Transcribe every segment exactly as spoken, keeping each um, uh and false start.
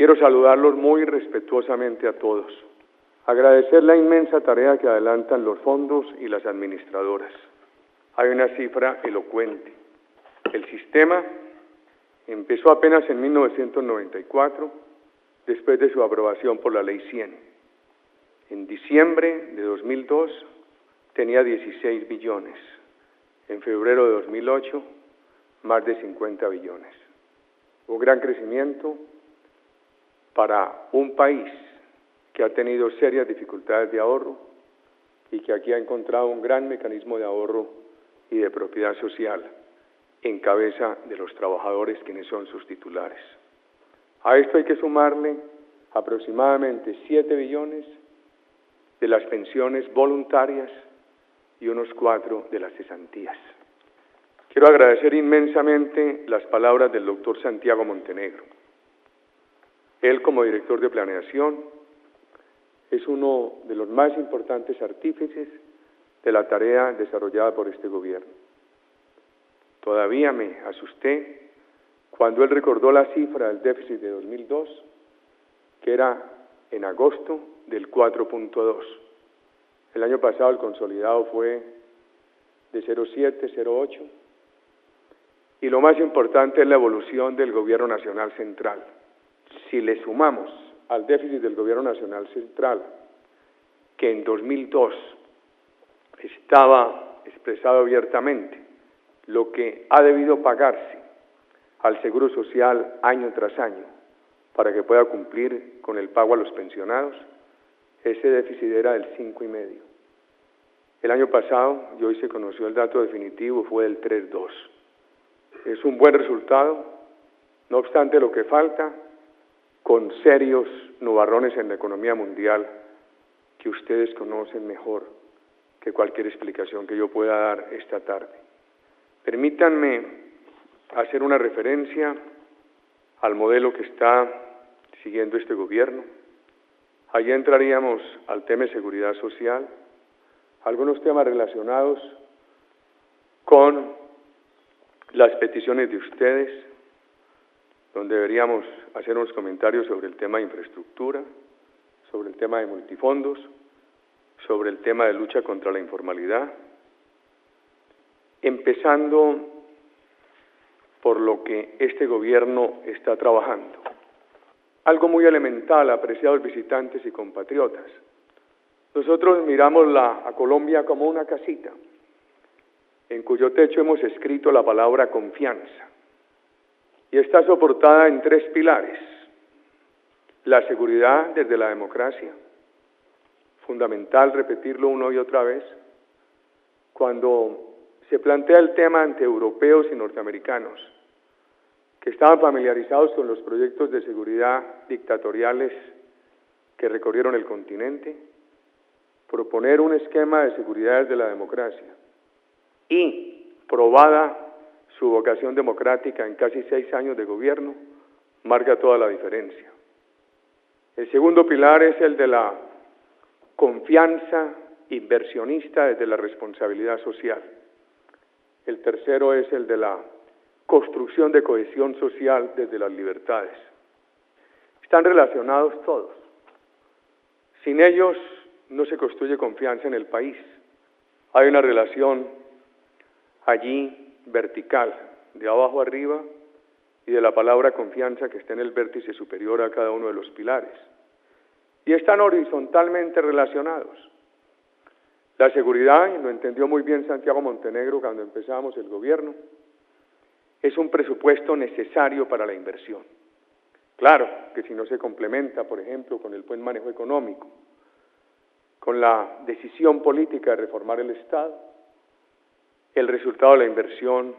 Quiero saludarlos muy respetuosamente a todos, agradecer la inmensa tarea que adelantan los fondos y las administradoras. Hay una cifra elocuente. El sistema empezó apenas en mil novecientos noventa y cuatro, después de su aprobación por la Ley cien. En diciembre de dos mil dos tenía dieciséis billones. En febrero de dos mil ocho, más de cincuenta billones. Un gran crecimiento para un país que ha tenido serias dificultades de ahorro y que aquí ha encontrado un gran mecanismo de ahorro y de propiedad social en cabeza de los trabajadores, quienes son sus titulares. A esto hay que sumarle aproximadamente siete billones de las pensiones voluntarias y unos cuatro de las cesantías. Quiero agradecer inmensamente las palabras del doctor Santiago Montenegro. Él, como director de planeación, es uno de los más importantes artífices de la tarea desarrollada por este gobierno. Todavía me asusté cuando él recordó la cifra del déficit de dos mil dos, que era en agosto del cuatro punto dos. El año pasado el consolidado fue de cero punto siete, cero punto ocho. Y lo más importante es la evolución del Gobierno Nacional Central. Si le sumamos al déficit del Gobierno Nacional Central, que en dos mil dos estaba expresado abiertamente lo que ha debido pagarse al Seguro Social año tras año para que pueda cumplir con el pago a los pensionados, ese déficit era del cinco y medio. El año pasado, y hoy se conoció el dato definitivo, fue del tres punto dos. Es un buen resultado, no obstante lo que falta, con serios nubarrones en la economía mundial que ustedes conocen mejor que cualquier explicación que yo pueda dar esta tarde. Permítanme hacer una referencia al modelo que está siguiendo este gobierno. Allí entraríamos al tema de seguridad social, algunos temas relacionados con las peticiones de ustedes, donde deberíamos hacer unos comentarios sobre el tema de infraestructura, sobre el tema de multifondos, sobre el tema de lucha contra la informalidad, empezando por lo que este gobierno está trabajando. Algo muy elemental, apreciados visitantes y compatriotas. Nosotros miramos la, a Colombia como una casita, en cuyo techo hemos escrito la palabra confianza. Y está soportada en tres pilares: la seguridad desde la democracia, fundamental repetirlo una y otra vez, cuando se plantea el tema ante europeos y norteamericanos, que estaban familiarizados con los proyectos de seguridad dictatoriales que recorrieron el continente, proponer un esquema de seguridad desde la democracia y probada su vocación democrática en casi seis años de gobierno, marca toda la diferencia. El segundo pilar es el de la confianza inversionista desde la responsabilidad social. El tercero es el de la construcción de cohesión social desde las libertades. Están relacionados todos. Sin ellos no se construye confianza en el país. Hay una relación allí vertical, de abajo arriba, y de la palabra confianza que está en el vértice superior a cada uno de los pilares. Y están horizontalmente relacionados. La seguridad, y lo entendió muy bien Santiago Montenegro cuando empezábamos el gobierno, es un presupuesto necesario para la inversión. Claro que si no se complementa, por ejemplo, con el buen manejo económico, con la decisión política de reformar el Estado, el resultado de la inversión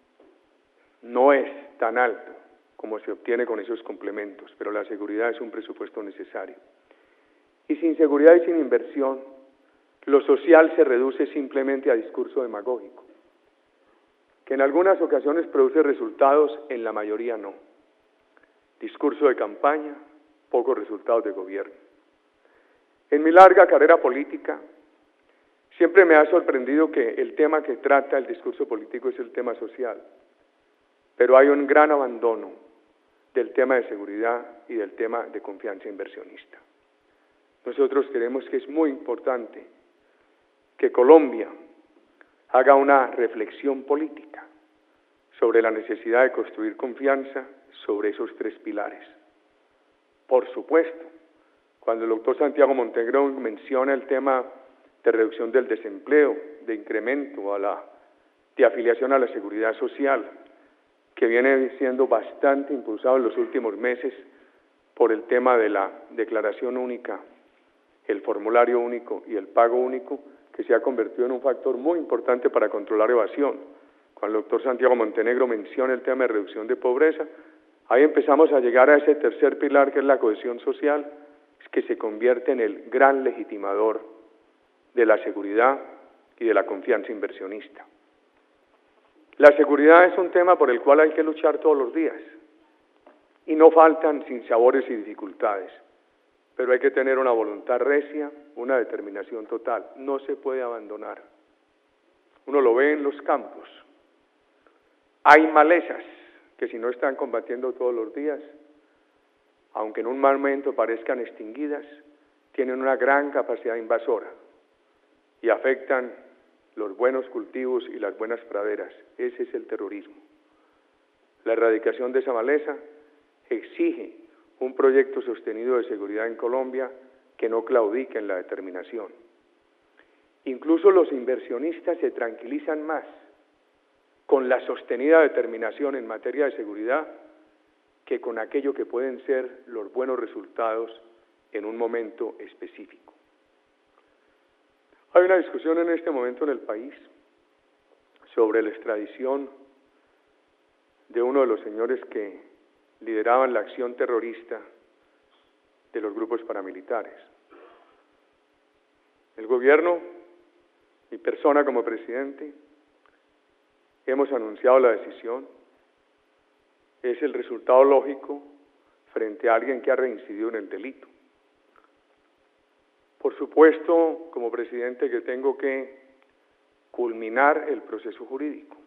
no es tan alto como se obtiene con esos complementos, pero la seguridad es un presupuesto necesario. Y sin seguridad y sin inversión, lo social se reduce simplemente a discurso demagógico, que en algunas ocasiones produce resultados, en la mayoría no. Discurso de campaña, pocos resultados de gobierno. En mi larga carrera política, siempre me ha sorprendido que el tema que trata el discurso político es el tema social, pero hay un gran abandono del tema de seguridad y del tema de confianza inversionista. Nosotros creemos que es muy importante que Colombia haga una reflexión política sobre la necesidad de construir confianza sobre esos tres pilares. Por supuesto, cuando el doctor Santiago Montenegro menciona el tema de reducción del desempleo, de incremento a la, de afiliación a la seguridad social, que viene siendo bastante impulsado en los últimos meses por el tema de la declaración única, el formulario único y el pago único, que se ha convertido en un factor muy importante para controlar evasión. Cuando el doctor Santiago Montenegro menciona el tema de reducción de pobreza, ahí empezamos a llegar a ese tercer pilar que es la cohesión social, que se convierte en el gran legitimador de la seguridad y de la confianza inversionista. La seguridad es un tema por el cual hay que luchar todos los días y no faltan sinsabores y dificultades, pero hay que tener una voluntad recia, una determinación total, no se puede abandonar. Uno lo ve en los campos, hay malezas que si no están combatiendo todos los días, aunque en un momento parezcan extinguidas, tienen una gran capacidad invasora y afectan los buenos cultivos y las buenas praderas. Ese es el terrorismo. La erradicación de esa maleza exige un proyecto sostenido de seguridad en Colombia que no claudique en la determinación. Incluso los inversionistas se tranquilizan más con la sostenida determinación en materia de seguridad que con aquello que pueden ser los buenos resultados en un momento específico. Hay una discusión en este momento en el país sobre la extradición de uno de los señores que lideraban la acción terrorista de los grupos paramilitares. El gobierno, mi persona como presidente, hemos anunciado la decisión. Es el resultado lógico frente a alguien que ha reincidido en el delito. Por supuesto, como presidente, que tengo que culminar el proceso jurídico,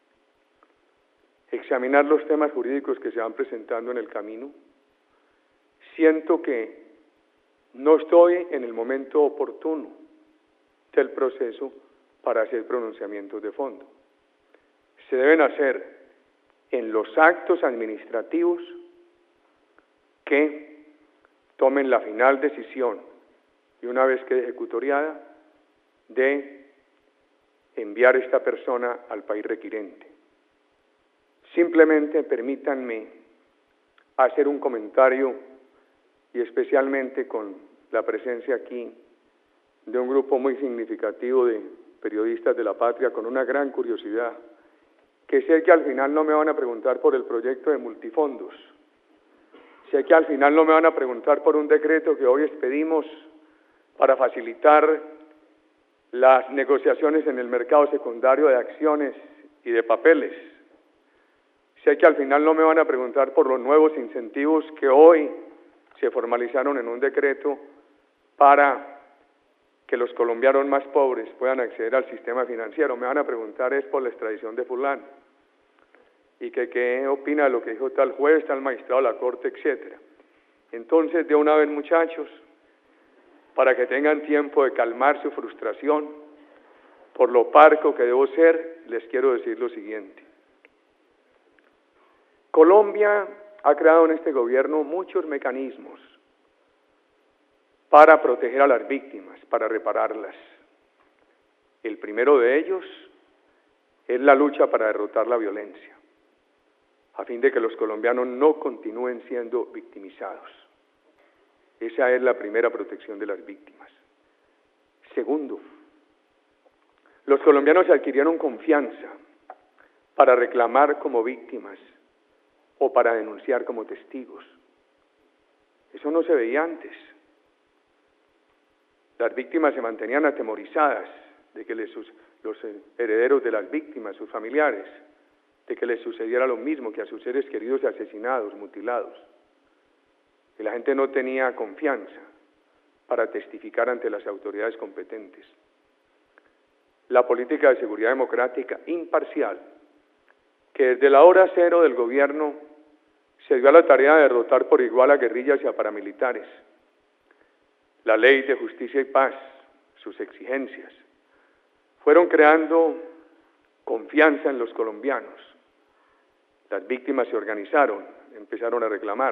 examinar los temas jurídicos que se van presentando en el camino. Siento que no estoy en el momento oportuno del proceso para hacer pronunciamientos de fondo. Se deben hacer en los actos administrativos que tomen la final decisión y una vez quede ejecutoriada de enviar a esta persona al país requirente. Simplemente permítanme hacer un comentario y especialmente con la presencia aquí de un grupo muy significativo de periodistas de la patria con una gran curiosidad, que sé que al final no me van a preguntar por el proyecto de multifondos, sé que al final no me van a preguntar por un decreto que hoy expedimos para facilitar las negociaciones en el mercado secundario de acciones y de papeles. Sé que al final no me van a preguntar por los nuevos incentivos que hoy se formalizaron en un decreto para que los colombianos más pobres puedan acceder al sistema financiero. Me van a preguntar es por la extradición de fulano y que qué opina de lo que dijo tal juez, tal magistrado de la corte, etcétera. Entonces, de una vez, muchachos, para que tengan tiempo de calmar su frustración por lo parco que debo ser, les quiero decir lo siguiente. Colombia ha creado en este gobierno muchos mecanismos para proteger a las víctimas, para repararlas. El primero de ellos es la lucha para derrotar la violencia, a fin de que los colombianos no continúen siendo victimizados. Esa es la primera protección de las víctimas. Segundo, los colombianos adquirieron confianza para reclamar como víctimas o para denunciar como testigos. Eso no se veía antes. Las víctimas se mantenían atemorizadas de que les, los herederos de las víctimas, sus familiares, de que les sucediera lo mismo que a sus seres queridos asesinados, mutilados. Que la gente no tenía confianza para testificar ante las autoridades competentes. La política de seguridad democrática imparcial, que desde la hora cero del gobierno se dio a la tarea de derrotar por igual a guerrillas y a paramilitares. La Ley de Justicia y Paz, sus exigencias, fueron creando confianza en los colombianos. Las víctimas se organizaron, empezaron a reclamar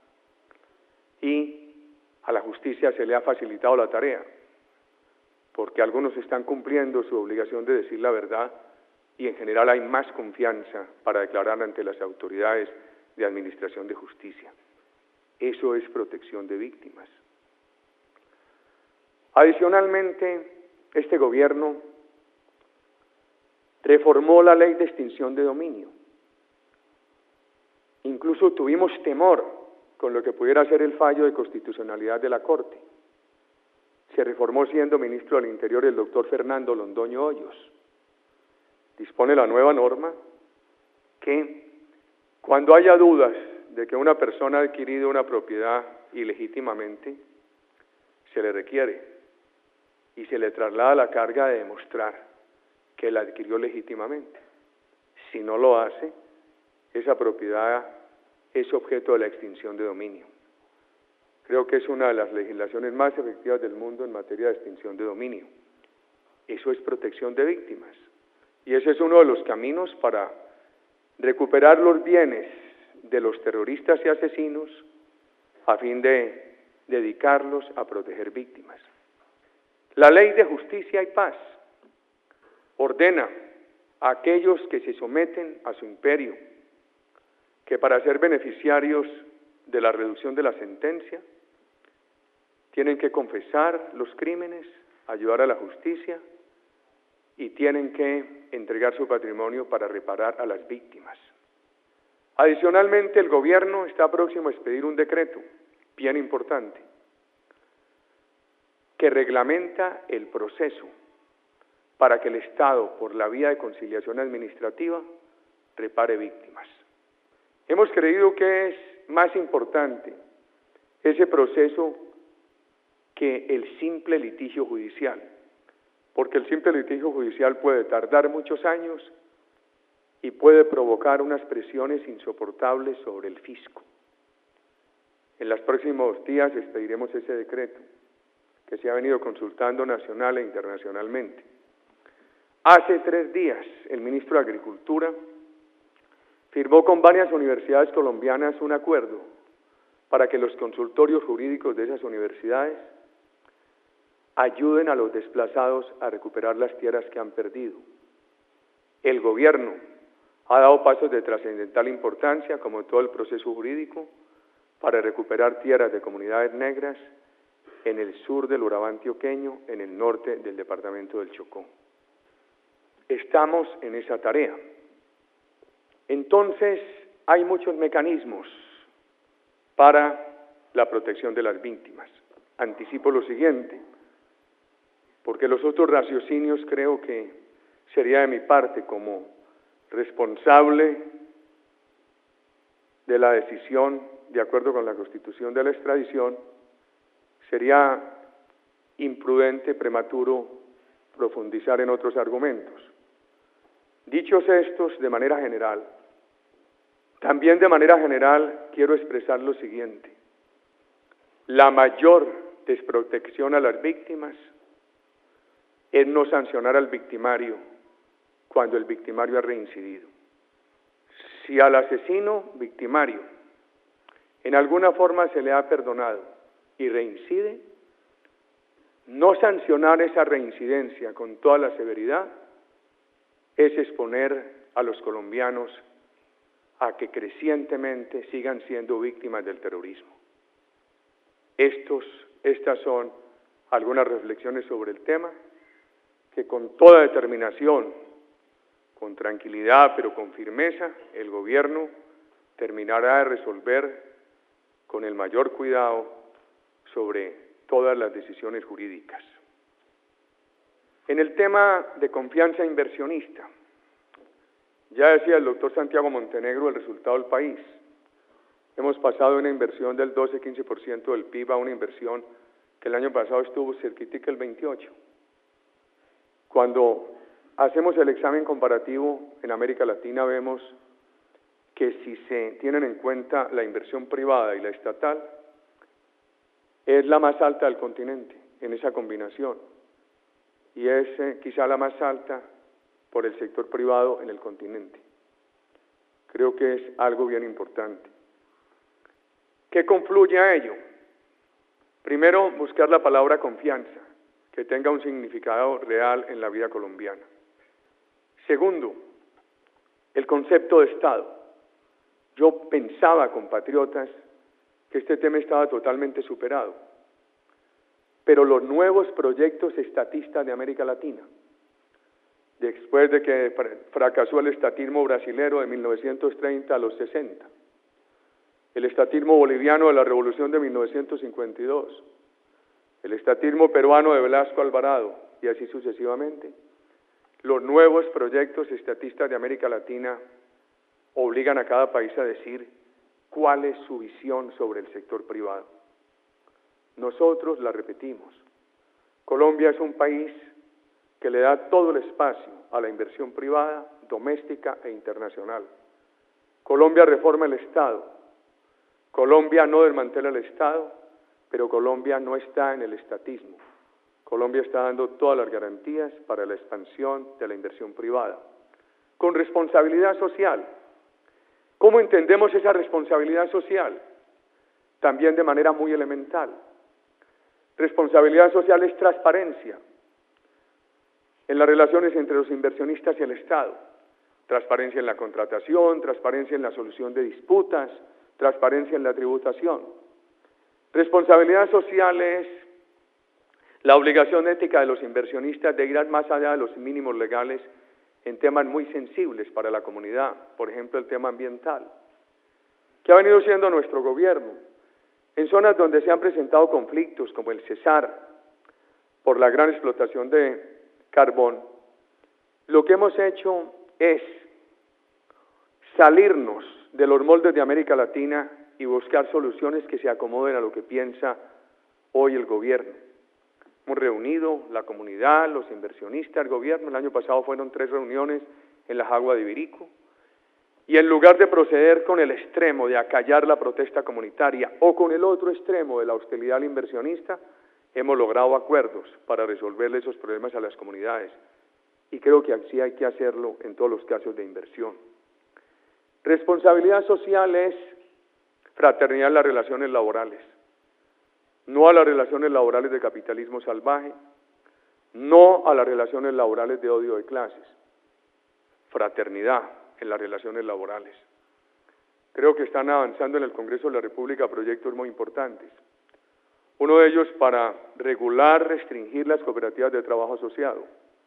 y a la justicia se le ha facilitado la tarea, porque algunos están cumpliendo su obligación de decir la verdad y en general hay más confianza para declarar ante las autoridades de administración de justicia. Eso es protección de víctimas. Adicionalmente, este gobierno reformó la ley de extinción de dominio. Incluso tuvimos temor con lo que pudiera ser el fallo de constitucionalidad de la Corte. Se reformó siendo ministro del Interior el doctor Fernando Londoño Hoyos. Dispone la nueva norma que cuando haya dudas de que una persona ha adquirido una propiedad ilegítimamente, se le requiere y se le traslada la carga de demostrar que la adquirió legítimamente. Si no lo hace, esa propiedad es objeto de la extinción de dominio. Creo que es una de las legislaciones más efectivas del mundo en materia de extinción de dominio. Eso es protección de víctimas. Y ese es uno de los caminos para recuperar los bienes de los terroristas y asesinos a fin de dedicarlos a proteger víctimas. La Ley de Justicia y Paz ordena a aquellos que se someten a su imperio que para ser beneficiarios de la reducción de la sentencia tienen que confesar los crímenes, ayudar a la justicia y tienen que entregar su patrimonio para reparar a las víctimas. Adicionalmente, el gobierno está próximo a expedir un decreto bien importante que reglamenta el proceso para que el Estado, por la vía de conciliación administrativa, repare víctimas. Hemos creído que es más importante ese proceso que el simple litigio judicial, porque el simple litigio judicial puede tardar muchos años y puede provocar unas presiones insoportables sobre el fisco. En los próximos días expediremos ese decreto que se ha venido consultando nacional e internacionalmente. Hace tres días el ministro de Agricultura firmó con varias universidades colombianas un acuerdo para que los consultorios jurídicos de esas universidades ayuden a los desplazados a recuperar las tierras que han perdido. El gobierno ha dado pasos de trascendental importancia, como todo el proceso jurídico, para recuperar tierras de comunidades negras en el sur del Urabá antioqueño, en el norte del departamento del Chocó. Estamos en esa tarea. Entonces, hay muchos mecanismos para la protección de las víctimas. Anticipo lo siguiente, porque los otros raciocinios creo que sería de mi parte como responsable de la decisión de acuerdo con la Constitución de la extradición, sería imprudente, prematuro, profundizar en otros argumentos. Dichos estos, de manera general, también de manera general quiero expresar lo siguiente. La mayor desprotección a las víctimas es no sancionar al victimario cuando el victimario ha reincidido. Si al asesino victimario en alguna forma se le ha perdonado y reincide, no sancionar esa reincidencia con toda la severidad es exponer a los colombianos a que crecientemente sigan siendo víctimas del terrorismo. Estos, estas son algunas reflexiones sobre el tema que con toda determinación, con tranquilidad pero con firmeza, el gobierno terminará de resolver con el mayor cuidado sobre todas las decisiones jurídicas. En el tema de confianza inversionista, ya decía el doctor Santiago Montenegro el resultado del país. Hemos pasado de una inversión del doce a quince por ciento del P I B a una inversión que el año pasado estuvo cerquitica el veintiocho por ciento. Cuando hacemos el examen comparativo en América Latina vemos que si se tienen en cuenta la inversión privada y la estatal, es la más alta del continente en esa combinación, y es eh, quizá la más alta por el sector privado en el continente. Creo que es algo bien importante. ¿Qué confluye a ello? Primero, buscar la palabra confianza, que tenga un significado real en la vida colombiana. Segundo, el concepto de Estado. Yo pensaba, compatriotas, que este tema estaba totalmente superado, pero los nuevos proyectos estatistas de América Latina, después de que fracasó el estatismo brasilero de mil novecientos treinta a los sesenta, el estatismo boliviano de la Revolución de mil novecientos cincuenta y dos, el estatismo peruano de Velasco Alvarado, y así sucesivamente, los nuevos proyectos estatistas de América Latina obligan a cada país a decir cuál es su visión sobre el sector privado. Nosotros la repetimos. Colombia es un país que le da todo el espacio a la inversión privada, doméstica e internacional. Colombia reforma el Estado. Colombia no desmantela el Estado, pero Colombia no está en el estatismo. Colombia está dando todas las garantías para la expansión de la inversión privada. Con responsabilidad social. ¿Cómo entendemos esa responsabilidad social? También de manera muy elemental. Responsabilidad social es transparencia en las relaciones entre los inversionistas y el Estado. Transparencia en la contratación, transparencia en la solución de disputas, transparencia en la tributación. Responsabilidad social es la obligación ética de los inversionistas de ir más allá de los mínimos legales en temas muy sensibles para la comunidad, por ejemplo el tema ambiental. ¿Qué ha venido siendo nuestro gobierno? En zonas donde se han presentado conflictos, como el Cesar, por la gran explotación de carbón, lo que hemos hecho es salirnos de los moldes de América Latina y buscar soluciones que se acomoden a lo que piensa hoy el gobierno. Hemos reunido la comunidad, los inversionistas, el gobierno. El año pasado fueron tres reuniones en la Jagua de Ibirico. Y en lugar de proceder con el extremo de acallar la protesta comunitaria o con el otro extremo de la hostilidad al inversionista, hemos logrado acuerdos para resolverle esos problemas a las comunidades. Y creo que así hay que hacerlo en todos los casos de inversión. Responsabilidad social es fraternidad en las relaciones laborales. No a las relaciones laborales de capitalismo salvaje, no a las relaciones laborales de odio de clases. Fraternidad en las relaciones laborales. Creo que están avanzando en el Congreso de la República proyectos muy importantes. Uno de ellos para regular, restringir las cooperativas de trabajo asociado.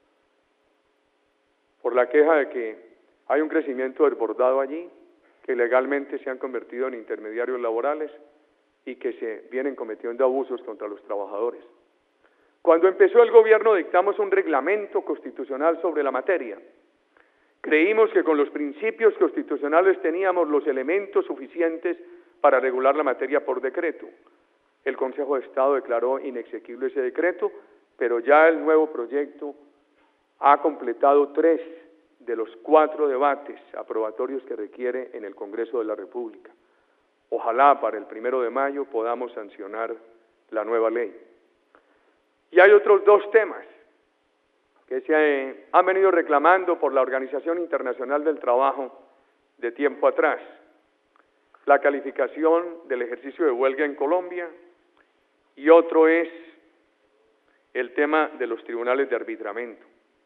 Por la queja de que hay un crecimiento desbordado allí, que legalmente se han convertido en intermediarios laborales y que se vienen cometiendo abusos contra los trabajadores. Cuando empezó el gobierno dictamos un reglamento constitucional sobre la materia. Creímos que con los principios constitucionales teníamos los elementos suficientes para regular la materia por decreto. El Consejo de Estado declaró inexequible ese decreto, pero ya el nuevo proyecto ha completado tres de los cuatro debates aprobatorios que requiere en el Congreso de la República. Ojalá para el primero de mayo podamos sancionar la nueva ley. Y hay otros dos temas que se eh, han venido reclamando por la Organización Internacional del Trabajo de tiempo atrás. La calificación del ejercicio de huelga en Colombia y otro es el tema de los tribunales de arbitramiento.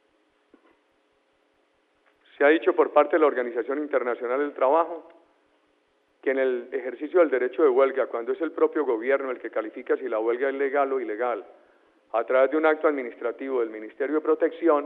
Se ha dicho por parte de la Organización Internacional del Trabajo que en el ejercicio del derecho de huelga, cuando es el propio gobierno el que califica si la huelga es legal o ilegal, a través de un acto administrativo del Ministerio de Protección,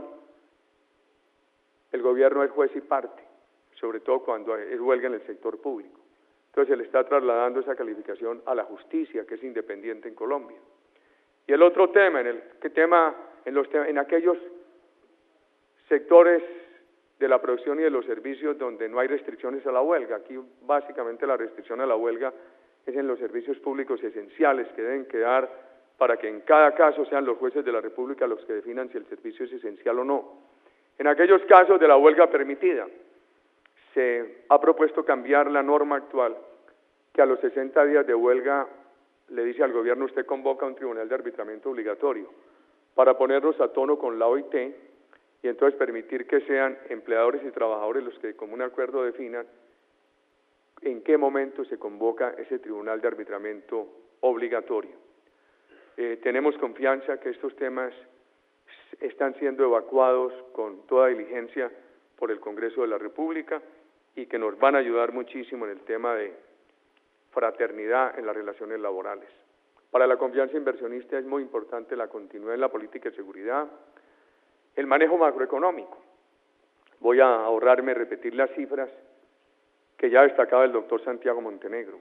el gobierno es juez y parte, sobre todo cuando es huelga en el sector público. Entonces se le está trasladando esa calificación a la justicia, que es independiente en Colombia. Y el otro tema, en, el, ¿qué tema? En, los, en aquellos sectores de la producción y de los servicios donde no hay restricciones a la huelga. Aquí básicamente la restricción a la huelga es en los servicios públicos esenciales que deben quedar para que en cada caso sean los jueces de la República los que definan si el servicio es esencial o no. En aquellos casos de la huelga permitida, se ha propuesto cambiar la norma actual, que a los sesenta días de huelga le dice al gobierno: usted convoca un tribunal de arbitramiento obligatorio, para ponernos a tono con la O I T y entonces permitir que sean empleadores y trabajadores los que de común acuerdo definan en qué momento se convoca ese tribunal de arbitramiento obligatorio. Eh, tenemos confianza que estos temas están siendo evacuados con toda diligencia por el Congreso de la República y que nos van a ayudar muchísimo en el tema de fraternidad en las relaciones laborales. Para la confianza inversionista es muy importante la continuidad en la política de seguridad, el manejo macroeconómico. Voy a ahorrarme repetir las cifras que ya destacaba el doctor Santiago Montenegro.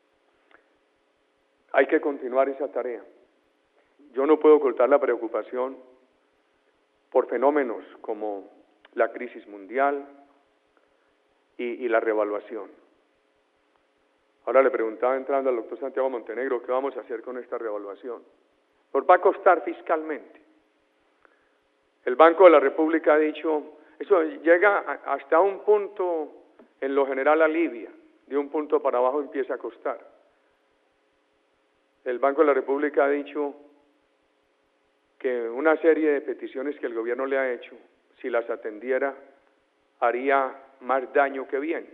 Hay que continuar esa tarea. Yo no puedo ocultar la preocupación por fenómenos como la crisis mundial y, y la revaluación. Ahora le preguntaba entrando al doctor Santiago Montenegro, ¿qué vamos a hacer con esta revaluación? Nos va a costar fiscalmente. El Banco de la República ha dicho, eso llega a, hasta un punto, en lo general alivia, de un punto para abajo empieza a costar. El Banco de la República ha dicho que una serie de peticiones que el gobierno le ha hecho, si las atendiera, haría más daño que bien.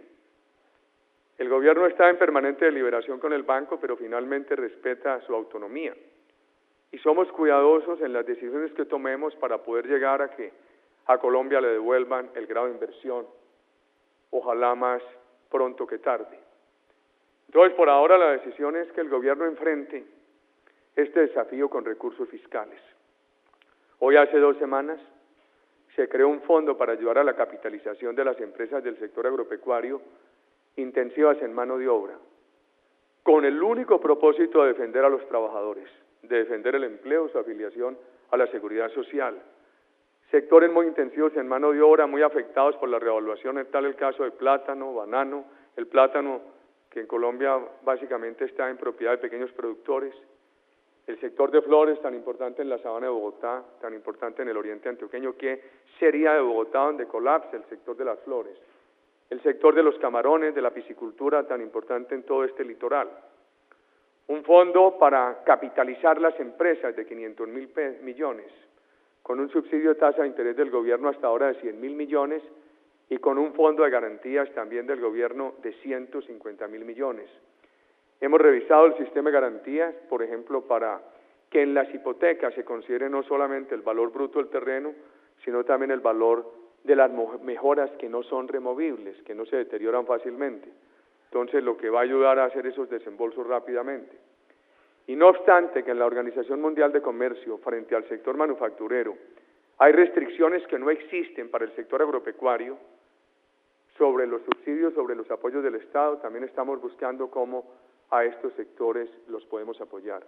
El gobierno está en permanente deliberación con el banco, pero finalmente respeta su autonomía. Y somos cuidadosos en las decisiones que tomemos para poder llegar a que a Colombia le devuelvan el grado de inversión, ojalá más pronto que tarde. Entonces, por ahora la decisión es que el gobierno enfrente este desafío con recursos fiscales. Hoy, hace dos semanas, se creó un fondo para ayudar a la capitalización de las empresas del sector agropecuario intensivas en mano de obra, con el único propósito de defender a los trabajadores, de defender el empleo, su afiliación a la seguridad social. Sectores muy intensivos en mano de obra, muy afectados por la revaluación, es tal el caso de plátano, banano, el plátano que en Colombia básicamente está en propiedad de pequeños productores, el sector de flores, tan importante en la sabana de Bogotá, tan importante en el oriente antioqueño. ¿Qué sería de Bogotá donde colapse el sector de las flores? El sector de los camarones, de la piscicultura, tan importante en todo este litoral. Un fondo para capitalizar las empresas de quinientos mil millones, con un subsidio de tasa de interés del gobierno hasta ahora de cien mil millones y con un fondo de garantías también del gobierno de ciento cincuenta mil millones. Hemos revisado el sistema de garantías, por ejemplo, para que en las hipotecas se considere no solamente el valor bruto del terreno, sino también el valor de las mejoras que no son removibles, que no se deterioran fácilmente. Entonces, lo que va a ayudar a hacer esos desembolsos rápidamente. Y no obstante que en la Organización Mundial de Comercio, frente al sector manufacturero, hay restricciones que no existen para el sector agropecuario sobre los subsidios, sobre los apoyos del Estado, también estamos buscando cómo a estos sectores los podemos apoyar.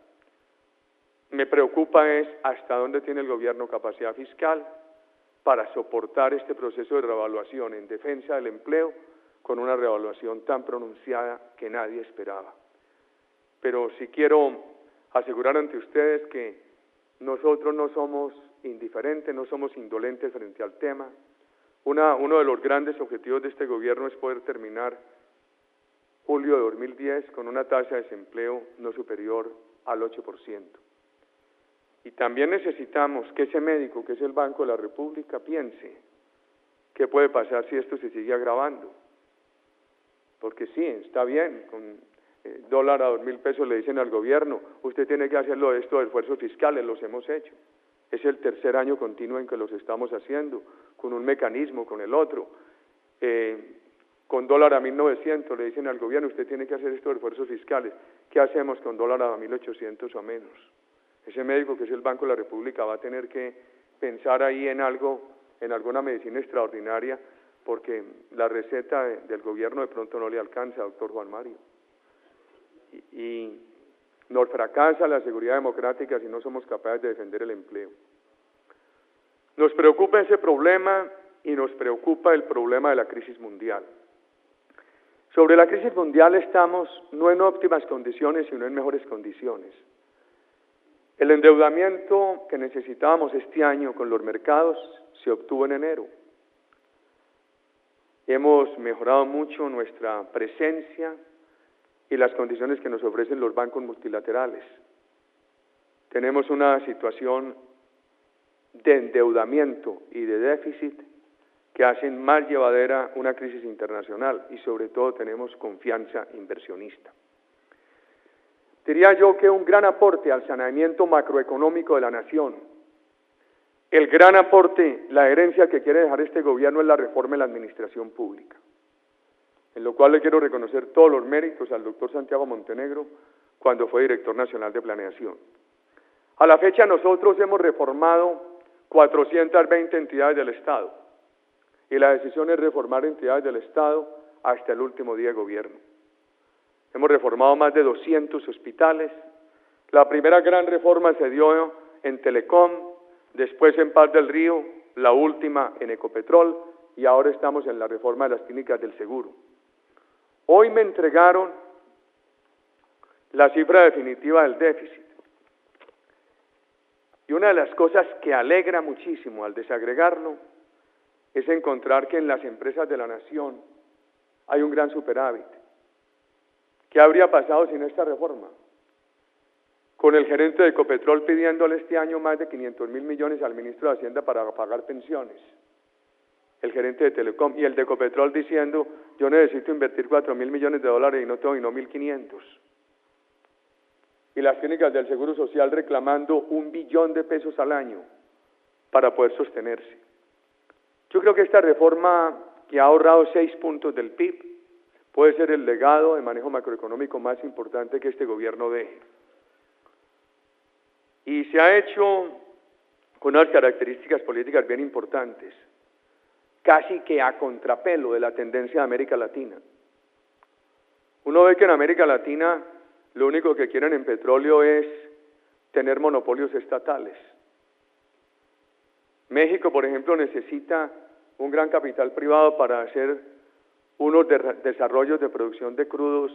Me preocupa es hasta dónde tiene el gobierno capacidad fiscal para soportar este proceso de revaluación en defensa del empleo con una revaluación tan pronunciada que nadie esperaba. Pero sí quiero asegurar ante ustedes que nosotros no somos indiferentes, no somos indolentes frente al tema. Una, uno de los grandes objetivos de este gobierno es poder terminar julio de dos mil diez con una tasa de desempleo no superior al ocho por ciento. Y también necesitamos que ese médico, que es el Banco de la República, piense qué puede pasar si esto se sigue agravando. Porque sí, está bien, con eh, dólar a dos mil pesos le dicen al gobierno, usted tiene que hacerlo esto de esfuerzos fiscales, los hemos hecho. Es el tercer año continuo en que los estamos haciendo, con un mecanismo, con el otro. Eh, con dólar a mil novecientos le dicen al gobierno, usted tiene que hacer esto de esfuerzos fiscales. ¿Qué hacemos con dólar a mil ochocientos o a menos? Ese médico, que es el Banco de la República, va a tener que pensar ahí en algo, en alguna medicina extraordinaria, porque la receta de, del gobierno de pronto no le alcanza, doctor Juan Mario. Y, y nos fracasa la seguridad democrática si no somos capaces de defender el empleo. Nos preocupa ese problema y nos preocupa el problema de la crisis mundial. Sobre la crisis mundial estamos no en óptimas condiciones, sino en mejores condiciones. El endeudamiento que necesitábamos este año con los mercados se obtuvo en enero. hemos mejorado mucho nuestra presencia y las condiciones que nos ofrecen los bancos multilaterales. Tenemos una situación de endeudamiento y de déficit que hacen más llevadera una crisis internacional y sobre todo tenemos confianza inversionista. Diría yo que un gran aporte al saneamiento macroeconómico de la nación, el gran aporte, la herencia que quiere dejar este gobierno es la reforma de la administración pública, en lo cual le quiero reconocer todos los méritos al doctor Santiago Montenegro cuando fue director nacional de planeación. A la fecha nosotros hemos reformado cuatrocientas veinte entidades del Estado y la decisión es reformar entidades del Estado hasta el último día de gobierno. Hemos reformado más de doscientos hospitales. La primera gran reforma se dio en Telecom, después en Paz del Río, la última en Ecopetrol y ahora estamos en la reforma de las clínicas del seguro. Hoy me entregaron la cifra definitiva del déficit. Y una de las cosas que alegra muchísimo al desagregarlo es encontrar que en las empresas de la nación hay un gran superávit. ¿Qué habría pasado sin esta reforma? Con el gerente de Ecopetrol pidiéndole este año más de quinientos mil millones al ministro de Hacienda para pagar pensiones. El gerente de Telecom y el de Ecopetrol diciendo, yo necesito invertir cuatro mil millones de dólares y no tengo, y no mil quinientos. Y las clínicas del Seguro Social reclamando un billón de pesos al año para poder sostenerse. Yo creo que esta reforma que ha ahorrado seis puntos del P I B puede ser el legado de manejo macroeconómico más importante que este gobierno deje. Y se ha hecho con unas características políticas bien importantes, casi que a contrapelo de la tendencia de América Latina. Uno ve que en América Latina lo único que quieren en petróleo es tener monopolios estatales. México, por ejemplo, necesita un gran capital privado para hacer unos de desarrollos de producción de crudos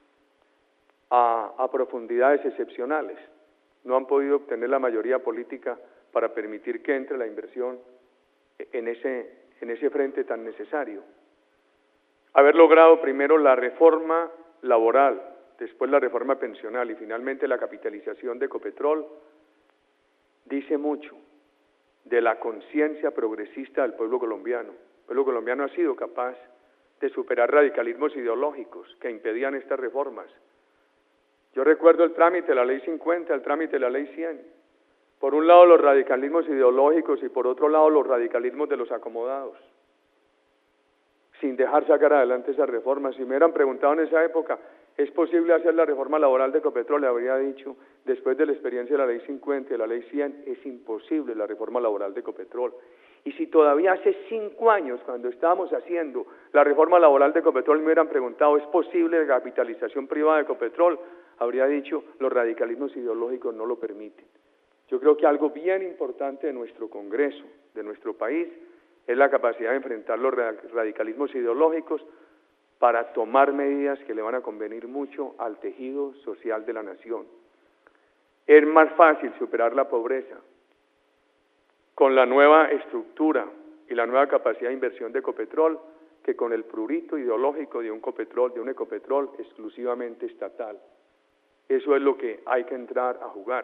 a, a profundidades excepcionales. No han podido obtener la mayoría política para permitir que entre la inversión en ese, en ese frente tan necesario. Haber logrado primero la reforma laboral, después la reforma pensional y finalmente la capitalización de Ecopetrol, dice mucho de la conciencia progresista del pueblo colombiano. El pueblo colombiano ha sido capaz de superar radicalismos ideológicos que impedían estas reformas. Yo recuerdo el trámite de la ley cincuenta, el trámite de la ley cien. Por un lado los radicalismos ideológicos y por otro lado los radicalismos de los acomodados. Sin dejar sacar adelante esas reformas. Si me hubieran preguntado en esa época, ¿es posible hacer la reforma laboral de Ecopetrol? Le habría dicho, después de la experiencia de la ley cincuenta y de la ley cien, es imposible la reforma laboral de Ecopetrol. Y si todavía hace cinco años, cuando estábamos haciendo la reforma laboral de Ecopetrol, me hubieran preguntado, ¿es posible la capitalización privada de Ecopetrol? Habría dicho, los radicalismos ideológicos no lo permiten. Yo creo que algo bien importante de nuestro Congreso, de nuestro país, es la capacidad de enfrentar los radicalismos ideológicos para tomar medidas que le van a convenir mucho al tejido social de la nación. Es más fácil superar la pobreza con la nueva estructura y la nueva capacidad de inversión de Ecopetrol que con el prurito ideológico de un Ecopetrol, de un Ecopetrol exclusivamente estatal. Eso es lo que hay que entrar a jugar.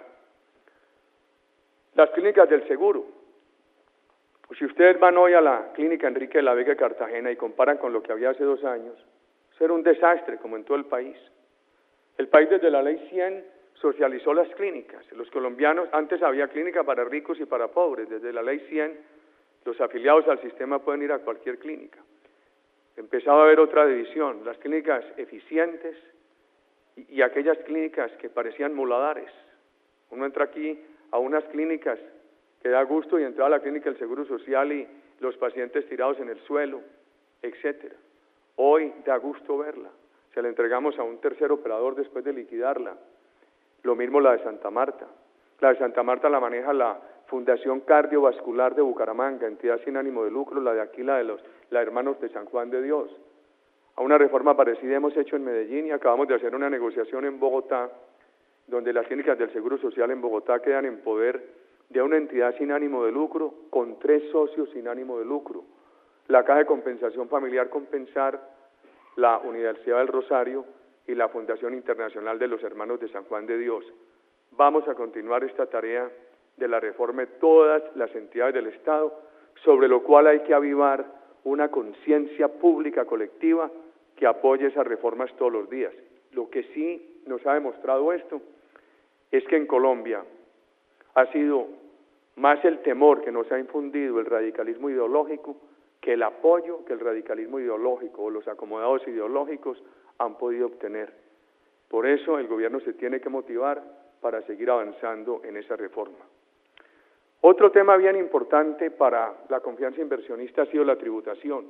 Las clínicas del seguro. Pues si ustedes van hoy a la clínica Enrique de la Vega de Cartagena y comparan con lo que había hace dos años, eso era un desastre como en todo el país. El país desde la ley cien socializó las clínicas. Los colombianos, antes había clínica para ricos y para pobres. Desde la ley cien, los afiliados al sistema pueden ir a cualquier clínica. Empezaba a haber otra división, las clínicas eficientes y, y aquellas clínicas que parecían muladares. Uno entra aquí a unas clínicas que da gusto y entraba a la clínica del Seguro Social y los pacientes tirados en el suelo, etcétera. Hoy da gusto verla. Se la entregamos a un tercer operador después de liquidarla. Lo mismo la de Santa Marta. La de Santa Marta la maneja la Fundación Cardiovascular de Bucaramanga, entidad sin ánimo de lucro, la de aquí, la de los la de Hermanos de San Juan de Dios. A una reforma parecida hemos hecho en Medellín y acabamos de hacer una negociación en Bogotá, donde las clínicas del Seguro Social en Bogotá quedan en poder de una entidad sin ánimo de lucro con tres socios sin ánimo de lucro. la Caja de Compensación Familiar Compensar, la Universidad del Rosario y la Fundación Internacional de los Hermanos de San Juan de Dios. Vamos a continuar esta tarea de la reforma de todas las entidades del Estado, sobre lo cual hay que avivar una conciencia pública colectiva que apoye esas reformas todos los días. Lo que sí nos ha demostrado esto es que en Colombia ha sido más el temor que nos ha infundido el radicalismo ideológico que el apoyo que el radicalismo ideológico o los acomodados ideológicos han podido obtener. Por eso el gobierno se tiene que motivar para seguir avanzando en esa reforma. Otro tema bien importante para la confianza inversionista ha sido la tributación.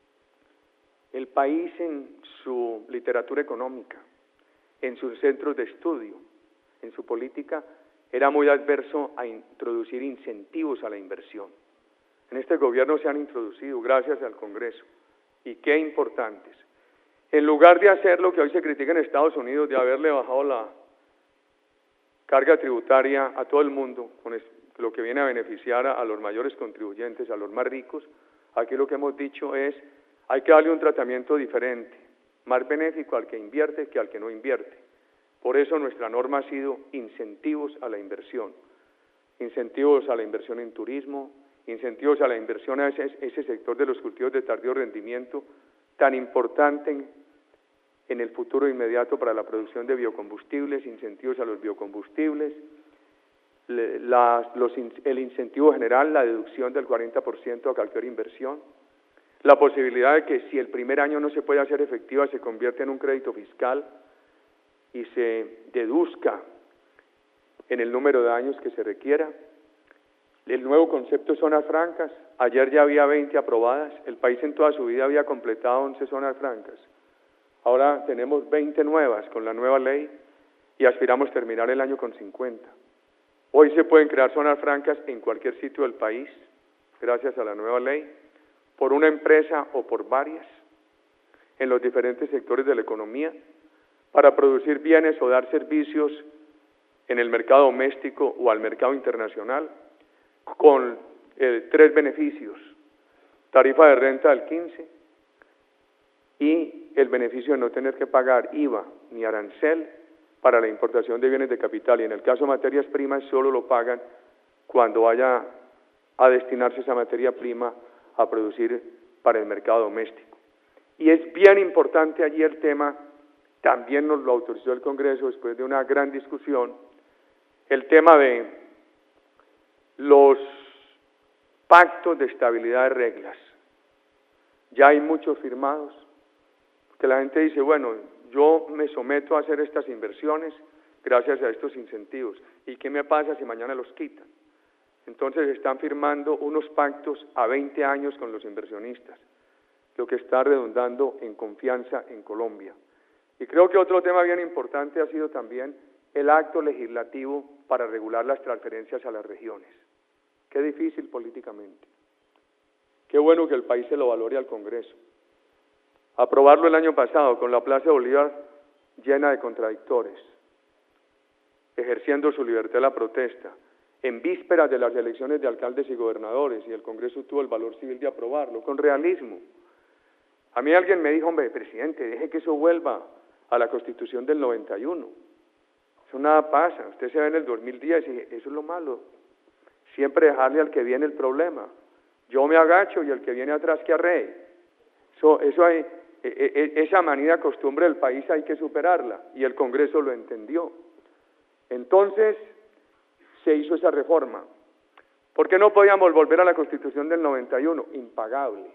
El país en su literatura económica, en sus centros de estudio, en su política, era muy adverso a introducir incentivos a la inversión. En este gobierno se han introducido gracias al Congreso, y qué importantes. En lugar de hacer lo que hoy se critica en Estados Unidos, de haberle bajado la carga tributaria a todo el mundo, con lo que viene a beneficiar a, a los mayores contribuyentes, a los más ricos, aquí lo que hemos dicho es, hay que darle un tratamiento diferente, más benéfico al que invierte que al que no invierte. Por eso nuestra norma ha sido incentivos a la inversión, incentivos a la inversión en turismo, incentivos a la inversión a ese, ese sector de los cultivos de tardío rendimiento, tan importante en, en el futuro inmediato para la producción de biocombustibles, incentivos a los biocombustibles, la, los, el incentivo general, la deducción del cuarenta por ciento a cualquier inversión, la posibilidad de que si el primer año no se puede hacer efectiva, se convierte en un crédito fiscal y se deduzca en el número de años que se requiera. El nuevo concepto de zonas francas, ayer ya había veinte aprobadas, el país en toda su vida había completado once zonas francas. Ahora tenemos veinte nuevas con la nueva ley y aspiramos terminar el año con cincuenta. Hoy se pueden crear zonas francas en cualquier sitio del país, gracias a la nueva ley, por una empresa o por varias, en los diferentes sectores de la economía, para producir bienes o dar servicios en el mercado doméstico o al mercado internacional, con eh, tres beneficios: tarifa de renta del quince y el beneficio de no tener que pagar I V A ni arancel para la importación de bienes de capital, y en el caso de materias primas solo lo pagan cuando vaya a destinarse esa materia prima a producir para el mercado doméstico. Y es bien importante allí el tema, también nos lo autorizó el Congreso después de una gran discusión, el tema de los pactos de estabilidad de reglas. Ya hay muchos firmados, que la gente dice, bueno, yo me someto a hacer estas inversiones gracias a estos incentivos, ¿y qué me pasa si mañana los quitan? Entonces están firmando unos pactos a veinte años con los inversionistas, lo que está redundando en confianza en Colombia. Y creo que otro tema bien importante ha sido también el acto legislativo para regular las transferencias a las regiones. Qué difícil políticamente. Qué bueno que el país se lo valore al Congreso. Aprobarlo el año pasado con la Plaza de Bolívar llena de contradictores, ejerciendo su libertad de la protesta, en vísperas de las elecciones de alcaldes y gobernadores, y el Congreso tuvo el valor civil de aprobarlo, con realismo. A mí alguien me dijo, hombre, presidente, deje que eso vuelva a la Constitución del noventa y uno. Eso nada pasa, usted se ve en el dos mil diez y eso es lo malo. Siempre dejarle al que viene el problema. Yo me agacho y el que viene atrás que arree. Eso, eso hay, e, e, esa manida costumbre del país hay que superarla, y el Congreso lo entendió. Entonces se hizo esa reforma. ¿Por qué no podíamos volver a la Constitución del noventa y uno? Impagable.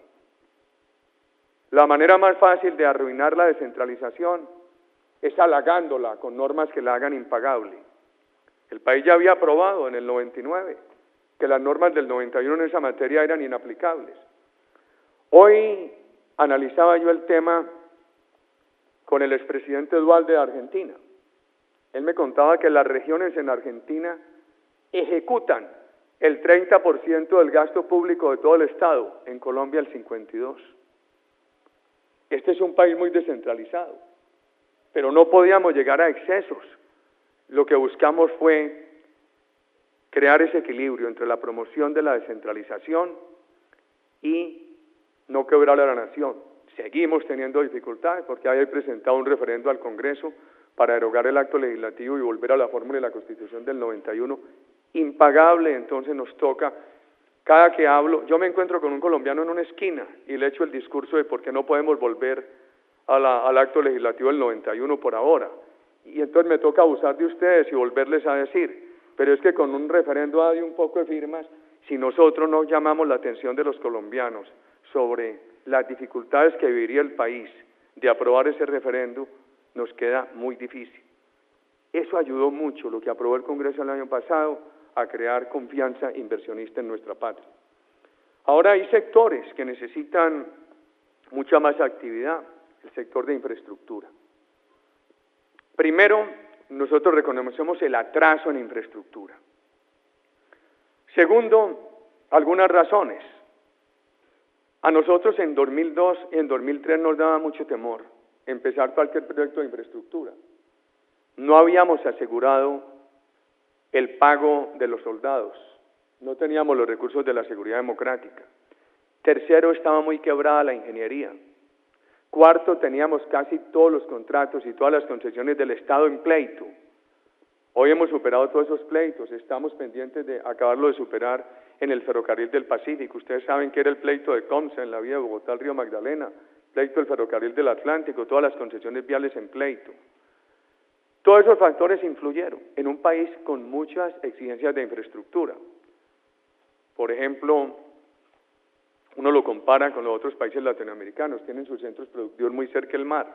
La manera más fácil de arruinar la descentralización es halagándola con normas que la hagan impagable. El país ya había aprobado en el noventa y nueve que las normas del noventa y uno en esa materia eran inaplicables. Hoy analizaba yo el tema con el expresidente Dualde de Argentina. Él me contaba que las regiones en Argentina ejecutan el treinta por ciento del gasto público de todo el Estado, en Colombia el cincuenta y dos por ciento. Este es un país muy descentralizado, pero no podíamos llegar a excesos. Lo que buscamos fue crear ese equilibrio entre la promoción de la descentralización y no quebrar a la nación. Seguimos teniendo dificultades porque hay presentado un referendo al Congreso para derogar el acto legislativo y volver a la fórmula de la Constitución del noventa y uno, impagable. Entonces nos toca, cada que hablo, yo me encuentro con un colombiano en una esquina y le echo el discurso de por qué no podemos volver a la, al acto legislativo del noventa y uno por ahora, y entonces me toca abusar de ustedes y volverles a decir, pero es que con un referendo hay un poco de firmas, si nosotros no llamamos la atención de los colombianos sobre las dificultades que viviría el país de aprobar ese referendo, nos queda muy difícil. Eso ayudó mucho, lo que aprobó el Congreso el año pasado, a crear confianza inversionista en nuestra patria. Ahora hay sectores que necesitan mucha más actividad, el sector de infraestructura. Primero, nosotros reconocemos el atraso en infraestructura. Segundo, algunas razones. A nosotros en dos mil dos y en dos mil tres nos daba mucho temor empezar cualquier proyecto de infraestructura. No habíamos asegurado el pago de los soldados, no teníamos los recursos de la seguridad democrática. Tercero, estaba muy quebrada la ingeniería. Cuarto, teníamos casi todos los contratos y todas las concesiones del Estado en pleito. Hoy hemos superado todos esos pleitos, estamos pendientes de acabarlo de superar en el ferrocarril del Pacífico. Ustedes saben que era el pleito de Comsa en la vía de Bogotá al río Magdalena, pleito del ferrocarril del Atlántico, todas las concesiones viales en pleito. Todos esos factores influyeron en un país con muchas exigencias de infraestructura. Por ejemplo, uno lo compara con los otros países latinoamericanos, tienen sus centros productivos muy cerca del mar.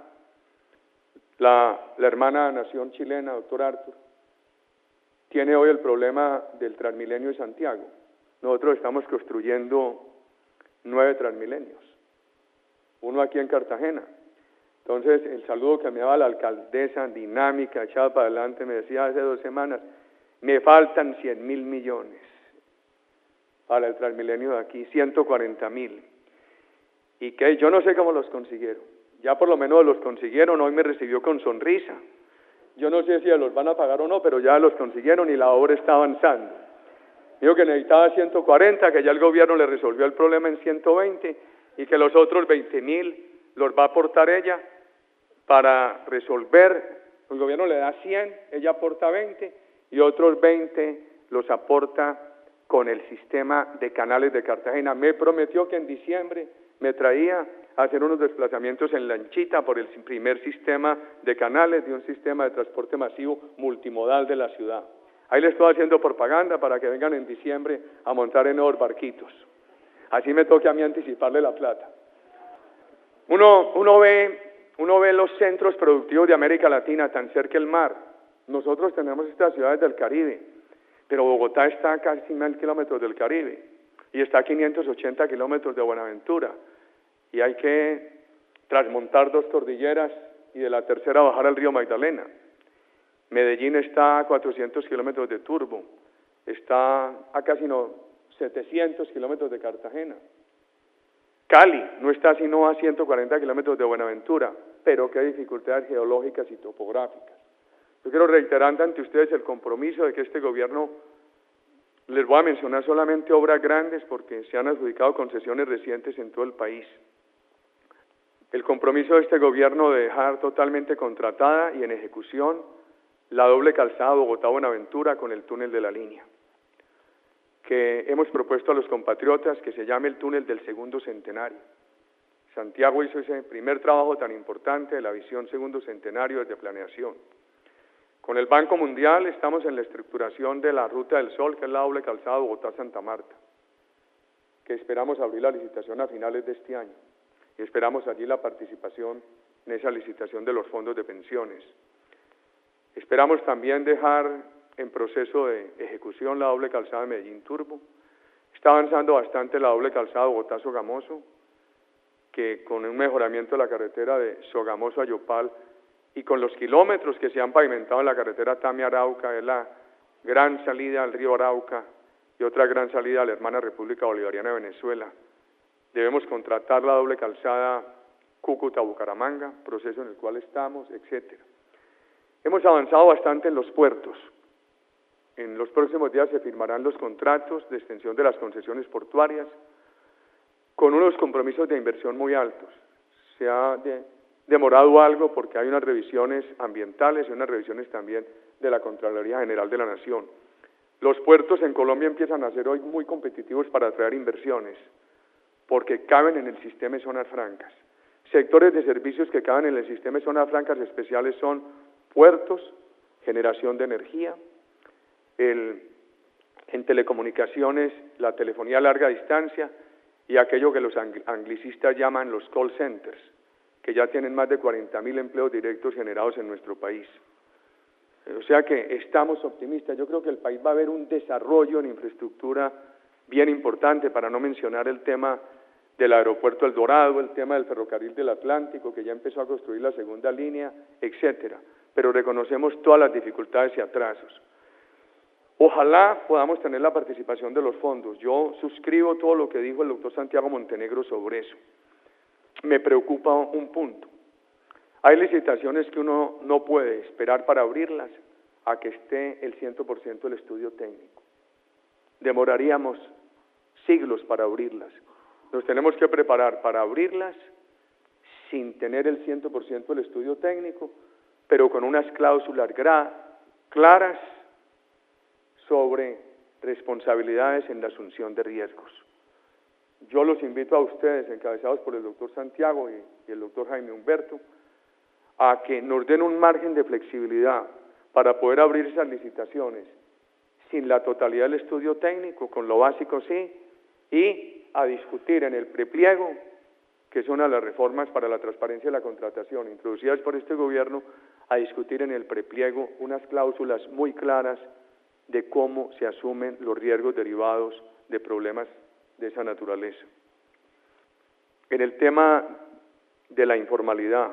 La, la hermana nación chilena, doctor Arthur, tiene hoy el problema del Transmilenio de Santiago. Nosotros estamos construyendo nueve Transmilenios, uno aquí en Cartagena. Entonces, el saludo que me daba la alcaldesa, dinámica, echada para adelante, me decía hace dos semanas, me faltan cien mil millones para el Transmilenio de aquí, ciento cuarenta mil. Y que yo no sé cómo los consiguieron. Ya por lo menos los consiguieron, hoy me recibió con sonrisa. Yo no sé si los van a pagar o no, pero ya los consiguieron y la obra está avanzando. Dijo que necesitaba ciento cuarenta, que ya el gobierno le resolvió el problema en ciento veinte y que los otros veinte mil los va a aportar ella para resolver. El gobierno le da cien, ella aporta veinte y otros veinte los aporta con el sistema de canales de Cartagena. Me prometió que en diciembre me traía a hacer unos desplazamientos en lanchita por el primer sistema de canales de un sistema de transporte masivo multimodal de la ciudad. Ahí le estoy haciendo propaganda para que vengan en diciembre a montar en nuevos barquitos. Así me toque a mí anticiparle la plata. Uno, uno, ve, uno ve los centros productivos de América Latina tan cerca del mar. Nosotros tenemos estas ciudades del Caribe, pero Bogotá está a casi mil kilómetros del Caribe y está a quinientos ochenta kilómetros de Buenaventura. Y hay que trasmontar dos cordilleras y de la tercera bajar al río Magdalena. Medellín está a cuatrocientos kilómetros de Turbo, está a casi no, setecientos kilómetros de Cartagena. Cali no está sino a ciento cuarenta kilómetros de Buenaventura, pero qué dificultades geológicas y topográficas. Yo quiero reiterar ante ustedes el compromiso de que este gobierno, les voy a mencionar solamente obras grandes porque se han adjudicado concesiones recientes en todo el país. El compromiso de este gobierno de dejar totalmente contratada y en ejecución la doble calzada Bogotá-Buenaventura con el túnel de la línea, que hemos propuesto a los compatriotas que se llame el túnel del segundo centenario. Santiago hizo ese primer trabajo tan importante de la visión segundo centenario desde planeación. Con el Banco Mundial estamos en la estructuración de la Ruta del Sol, que es la doble calzada Bogotá-Santa Marta, que esperamos abrir la licitación a finales de este año. Y esperamos allí la participación en esa licitación de los fondos de pensiones. Esperamos también dejar en proceso de ejecución la doble calzada de Medellín-Turbo. Está avanzando bastante la doble calzada Bogotá-Sogamoso, que con un mejoramiento de la carretera de Sogamoso a Yopal y con los kilómetros que se han pavimentado en la carretera Tamia-Arauca, es la gran salida al río Arauca y otra gran salida a la hermana República Bolivariana de Venezuela. Debemos contratar la doble calzada Cúcuta-Bucaramanga, proceso en el cual estamos, etcétera. Hemos avanzado bastante en los puertos. En los próximos días se firmarán los contratos de extensión de las concesiones portuarias. con unos compromisos de inversión muy altos. Se ha de, demorado algo porque hay unas revisiones ambientales y unas revisiones también de la Contraloría General de la Nación. Los puertos en Colombia empiezan a ser hoy muy competitivos para atraer inversiones, porque caben en el sistema de zonas francas. Sectores de servicios que caben en el sistema de zonas francas especiales son puertos, generación de energía, el, en telecomunicaciones, la telefonía a larga distancia y aquello que los anglicistas llaman los call centers, que ya tienen más de cuarenta mil empleos directos generados en nuestro país. O sea que estamos optimistas. Yo creo que el país va a ver un desarrollo en infraestructura bien importante, para no mencionar el tema del aeropuerto El Dorado, el tema del ferrocarril del Atlántico, que ya empezó a construir la segunda línea, etcétera. Pero reconocemos todas las dificultades y atrasos. Ojalá podamos tener la participación de los fondos. Yo suscribo todo lo que dijo el doctor Santiago Montenegro sobre eso. Me preocupa un punto. Hay licitaciones que uno no puede esperar para abrirlas a que esté el cien por ciento del estudio técnico. Demoraríamos siglos para abrirlas. Nos tenemos que preparar para abrirlas sin tener el cien por ciento del estudio técnico, pero con unas cláusulas claras sobre responsabilidades en la asunción de riesgos. Yo los invito a ustedes, encabezados por el doctor Santiago y, y el doctor Jaime Humberto, a que nos den un margen de flexibilidad para poder abrir esas licitaciones sin la totalidad del estudio técnico, con lo básico sí, y a discutir en el prepliego, que es una de las reformas para la transparencia de la contratación introducidas por este gobierno, a discutir en el prepliego unas cláusulas muy claras de cómo se asumen los riesgos derivados de problemas de esa naturaleza. En el tema de la informalidad,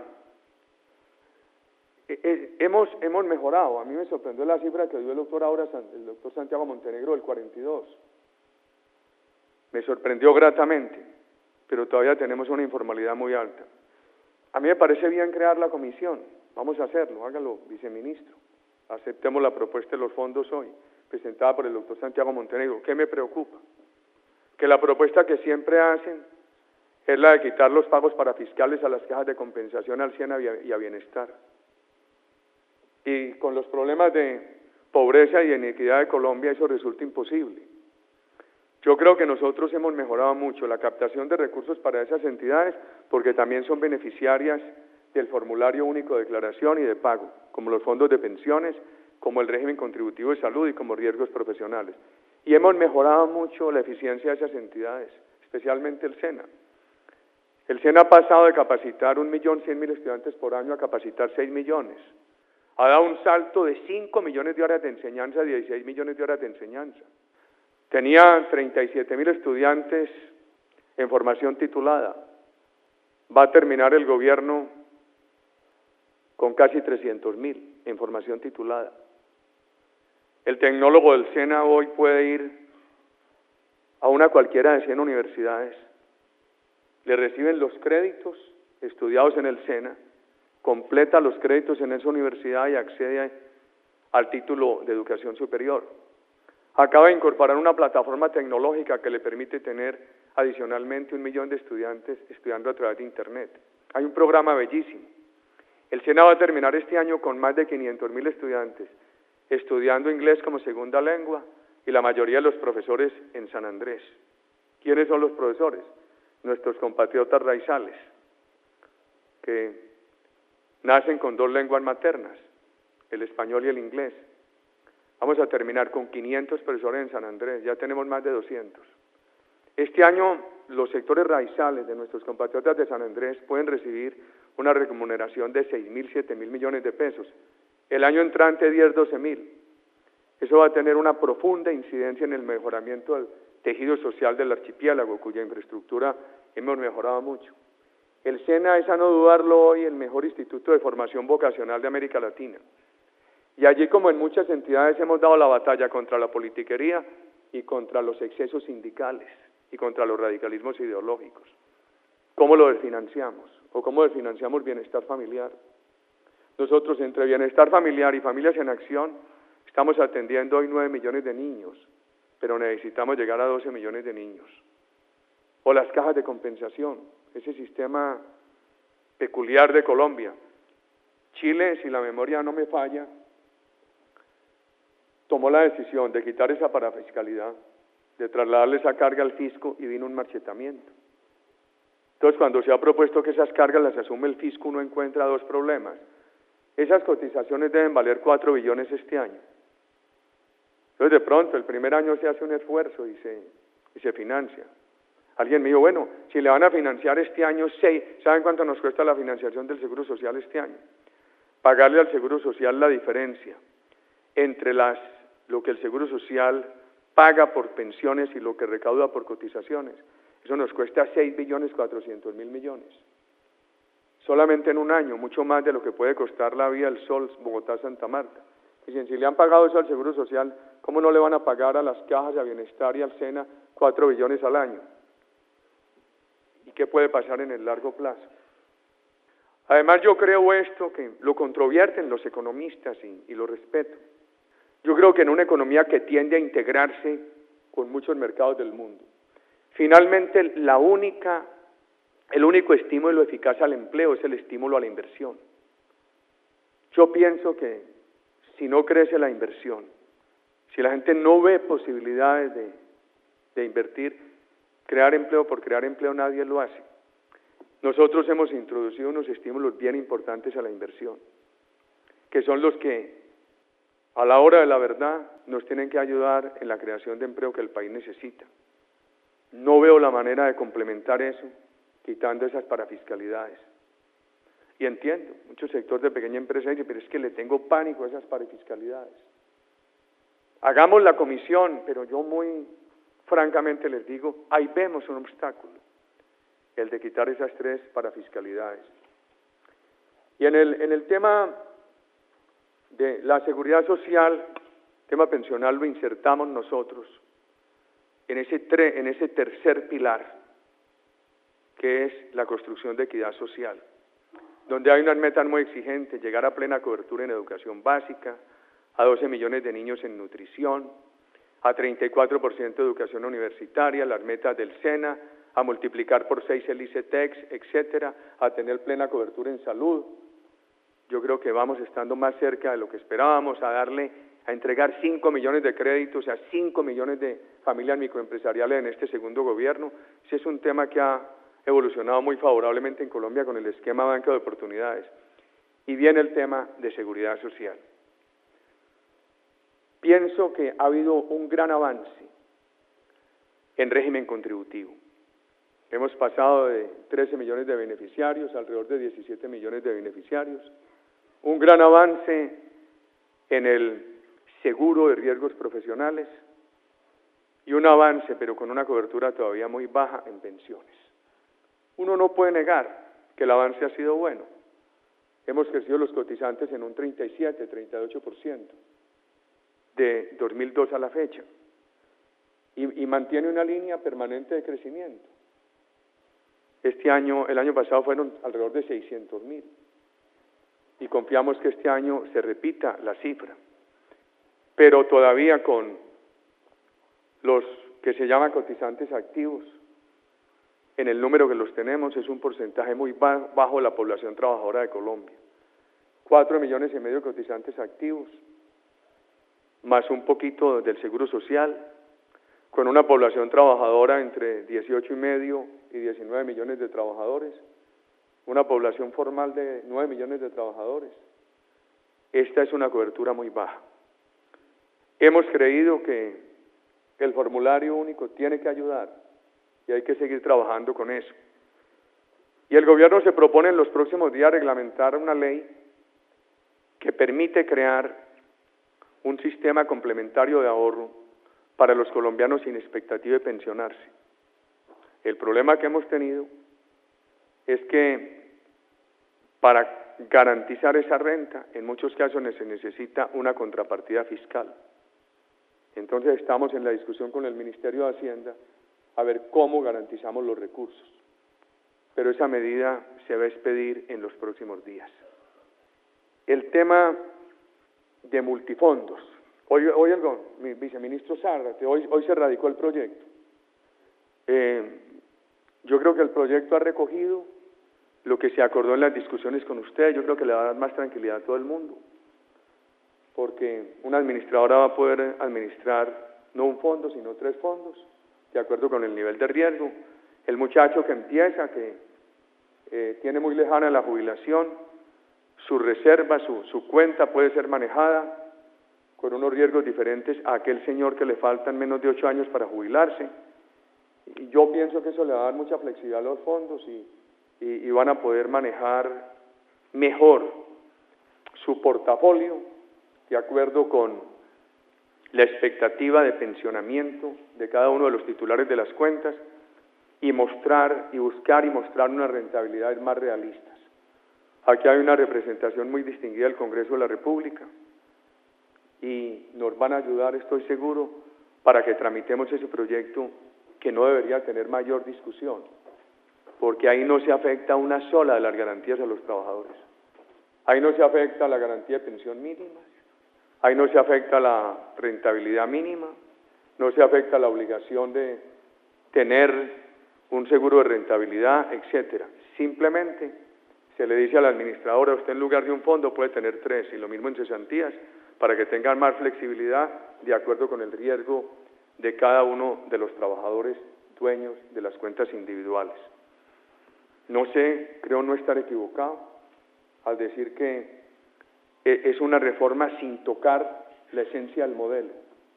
hemos, hemos mejorado. A mí me sorprendió la cifra que dio el doctor ahora, el doctor Santiago Montenegro, del cuarenta y dos. Me sorprendió gratamente, pero todavía tenemos una informalidad muy alta. A mí me parece bien crear la comisión. Vamos a hacerlo, hágalo, viceministro. Aceptemos la propuesta de los fondos hoy, presentada por el doctor Santiago Montenegro. ¿Qué me preocupa? Que la propuesta que siempre hacen es la de quitar los pagos para fiscales a las cajas de compensación al SENA y a Bienestar. Y con los problemas de pobreza y de inequidad de Colombia eso resulta imposible. Yo creo que nosotros hemos mejorado mucho la captación de recursos para esas entidades, porque también son beneficiarias del formulario único de declaración y de pago, como los fondos de pensiones, como el régimen contributivo de salud y como riesgos profesionales. Y hemos mejorado mucho la eficiencia de esas entidades, especialmente el SENA. El SENA ha pasado de capacitar un millón cien mil estudiantes por año a capacitar seis millones. Ha dado un salto de cinco millones de horas de enseñanza a dieciséis millones de horas de enseñanza. Tenía treinta y siete mil estudiantes en formación titulada. Va a terminar el gobierno con casi trescientos mil en formación titulada. El tecnólogo del SENA hoy puede ir a una cualquiera de cien universidades, le reciben los créditos estudiados en el SENA, completa los créditos en esa universidad y accede al título de educación superior. Acaba de incorporar una plataforma tecnológica que le permite tener adicionalmente un millón de estudiantes estudiando a través de Internet. Hay un programa bellísimo. El SENA va a terminar este año con más de quinientos mil estudiantes estudiando inglés como segunda lengua y la mayoría de los profesores en San Andrés. ¿Quiénes son los profesores? Nuestros compatriotas raizales, que nacen con dos lenguas maternas, el español y el inglés. Vamos a terminar con quinientos profesores en San Andrés, ya tenemos más de doscientos. Este año los sectores raizales de nuestros compatriotas de San Andrés pueden recibir una remuneración de seis mil, siete mil millones de pesos. El año entrante diez, doce mil. Eso va a tener una profunda incidencia en el mejoramiento del tejido social del archipiélago, cuya infraestructura hemos mejorado mucho. El SENA es, a no dudarlo hoy, el mejor instituto de formación vocacional de América Latina. Y allí, como en muchas entidades, hemos dado la batalla contra la politiquería y contra los excesos sindicales y contra los radicalismos ideológicos. ¿Cómo lo desfinanciamos? ¿O cómo desfinanciamos bienestar familiar? Nosotros, entre bienestar familiar y familias en acción, estamos atendiendo hoy nueve millones de niños, pero necesitamos llegar a doce millones de niños. o las cajas de compensación, ese sistema peculiar de Colombia. Chile, si la memoria no me falla, tomó la decisión de quitar esa parafiscalidad, de trasladarle esa carga al fisco y vino un marchetamiento. Entonces, cuando se ha propuesto que esas cargas las asume el fisco, uno encuentra dos problemas. Esas cotizaciones deben valer cuatro billones este año. Entonces, de pronto, el primer año se hace un esfuerzo y se, y se financia. Alguien me dijo, bueno, si le van a financiar este año seis, ¿saben cuánto nos cuesta la financiación del Seguro Social este año? Pagarle al Seguro Social la diferencia entre las, lo que el Seguro Social paga por pensiones y lo que recauda por cotizaciones. Eso nos cuesta seis billones cuatrocientos mil millones. Solamente en un año, mucho más de lo que puede costar la vía del Sol, Bogotá-Santa Marta. Dicen, si le han pagado eso al Seguro Social, ¿cómo no le van a pagar a las cajas de bienestar y al SENA cuatro billones al año? ¿Y qué puede pasar en el largo plazo? Además, yo creo esto, que lo controvierten los economistas y, y lo respeto. Yo creo que en una economía que tiende a integrarse con muchos mercados del mundo, finalmente la única, el único estímulo eficaz al empleo es el estímulo a la inversión. Yo pienso que si no crece la inversión, si la gente no ve posibilidades de, de invertir, crear empleo por crear empleo, nadie lo hace. Nosotros hemos introducido unos estímulos bien importantes a la inversión, que son los que a la hora de la verdad nos tienen que ayudar en la creación de empleo que el país necesita. No veo la manera de complementar eso quitando esas parafiscalidades. Y entiendo, muchos sectores de pequeña empresa dicen, pero es que le tengo pánico a esas parafiscalidades. Hagamos la comisión, pero yo muy francamente les digo, ahí vemos un obstáculo, el de quitar esas tres parafiscalidades. Y en el, en el tema de la seguridad social, tema pensional, lo insertamos nosotros en ese, tre, en ese tercer pilar, que es la construcción de equidad social, donde hay unas metas muy exigentes, llegar a plena cobertura en educación básica, a doce millones de niños en nutrición, a treinta y cuatro por ciento de educación universitaria, las metas del SENA, a multiplicar por seis el ICETEX, etcétera, a tener plena cobertura en salud. Yo creo que vamos estando más cerca de lo que esperábamos, a darle, a entregar cinco millones de créditos a cinco millones de familias microempresariales en este segundo gobierno. Ese es un tema que ha evolucionado muy favorablemente en Colombia con el esquema Banco de Oportunidades. Y viene el tema de seguridad social. Pienso que ha habido un gran avance en régimen contributivo. Hemos pasado de trece millones de beneficiarios a alrededor de diecisiete millones de beneficiarios. Un gran avance en el seguro de riesgos profesionales y un avance, pero con una cobertura todavía muy baja, en pensiones. Uno no puede negar que el avance ha sido bueno. Hemos crecido los cotizantes en un treinta y siete, treinta y ocho por ciento de dos mil dos a la fecha y, y mantiene una línea permanente de crecimiento. Este año, el año pasado fueron alrededor de seiscientos mil y confiamos que este año se repita la cifra, pero todavía con los que se llaman cotizantes activos, en el número que los tenemos es un porcentaje muy bajo de la población trabajadora de Colombia. Cuatro millones y medio de cotizantes activos, más un poquito del Seguro Social, con una población trabajadora entre dieciocho y medio y diecinueve millones de trabajadores, una población formal de nueve millones de trabajadores. Esta es una cobertura muy baja. Hemos creído que el formulario único tiene que ayudar y hay que seguir trabajando con eso. Y el gobierno se propone en los próximos días reglamentar una ley que permite crear un sistema complementario de ahorro para los colombianos sin expectativa de pensionarse. El problema que hemos tenido es que para garantizar esa renta, en muchos casos se necesita una contrapartida fiscal. Entonces estamos en la discusión con el Ministerio de Hacienda a ver cómo garantizamos los recursos. Pero esa medida se va a expedir en los próximos días. El tema de multifondos. Hoy, hoy el mi viceministro Zárate, hoy, hoy se radicó el proyecto. Eh, Yo creo que el proyecto ha recogido lo que se acordó en las discusiones con usted. Yo creo que le va a dar más tranquilidad a todo el mundo, porque una administradora va a poder administrar no un fondo, sino tres fondos, de acuerdo con el nivel de riesgo. El muchacho que empieza, que eh, tiene muy lejana la jubilación, su reserva, su, su cuenta puede ser manejada con unos riesgos diferentes a aquel señor que le faltan menos de ocho años para jubilarse. Y yo pienso que eso le va a dar mucha flexibilidad a los fondos y, y, y van a poder manejar mejor su portafolio de acuerdo con la expectativa de pensionamiento de cada uno de los titulares de las cuentas y mostrar y buscar y mostrar unas rentabilidades más realistas. Aquí hay una representación muy distinguida del Congreso de la República y nos van a ayudar, estoy seguro, para que tramitemos ese proyecto que no debería tener mayor discusión, porque ahí no se afecta una sola de las garantías a los trabajadores. Ahí no se afecta la garantía de pensión mínima, ahí no se afecta la rentabilidad mínima, no se afecta la obligación de tener un seguro de rentabilidad, etcétera. Simplemente se le dice a la administradora, usted en lugar de un fondo puede tener tres, y lo mismo en cesantías, para que tengan más flexibilidad de acuerdo con el riesgo de cada uno de los trabajadores dueños de las cuentas individuales. No sé, creo no estar equivocado al decir que es una reforma sin tocar la esencia del modelo,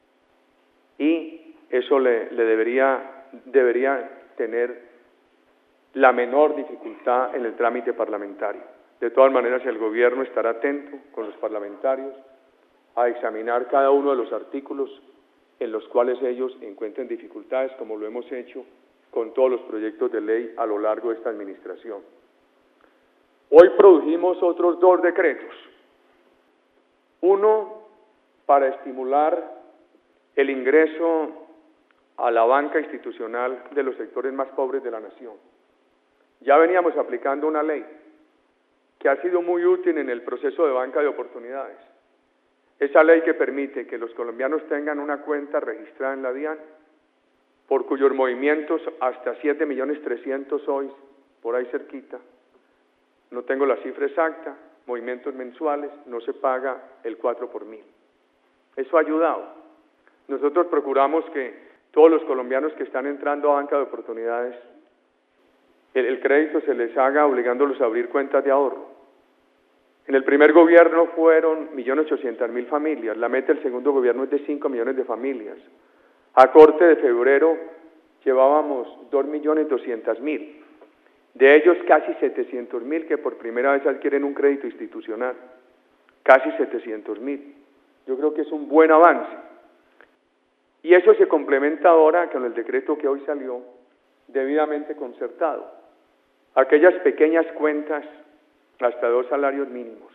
y eso le, le debería, debería tener la menor dificultad en el trámite parlamentario. De todas maneras, el gobierno estará atento con los parlamentarios a examinar cada uno de los artículos en los cuales ellos encuentren dificultades, como lo hemos hecho con todos los proyectos de ley a lo largo de esta administración. Hoy produjimos otros dos decretos. Uno, para estimular el ingreso a la banca institucional de los sectores más pobres de la nación. Ya veníamos aplicando una ley que ha sido muy útil en el proceso de banca de oportunidades. Esa ley que permite que los colombianos tengan una cuenta registrada en la DIAN, por cuyos movimientos hasta siete millones trescientos hoy, por ahí cerquita, no tengo la cifra exacta, movimientos mensuales, no se paga el cuatro por mil. Eso ha ayudado. Nosotros procuramos que todos los colombianos que están entrando a banca de oportunidades, el, el crédito se les haga obligándolos a abrir cuentas de ahorro. En el primer gobierno fueron un millón ochocientas mil familias, la meta del segundo gobierno es de cinco millones de familias. A corte de febrero llevábamos dos millones doscientos mil, de ellos casi setecientos mil que por primera vez adquieren un crédito institucional, casi setecientos mil. Yo creo que es un buen avance. Y eso se complementa ahora con el decreto que hoy salió, debidamente concertado. Aquellas pequeñas cuentas hasta dos salarios mínimos